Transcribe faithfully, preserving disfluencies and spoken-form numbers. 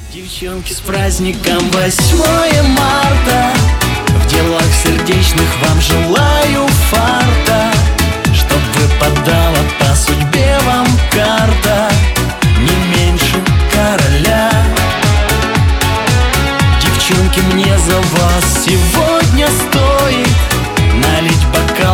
Девчонки, с праздником восьмое марта! В делах сердечных вам желаю фарта, чтоб выпадала по судьбе вам карта не меньше короля. Девчонки, мне за вас сегодня стоит налить бокал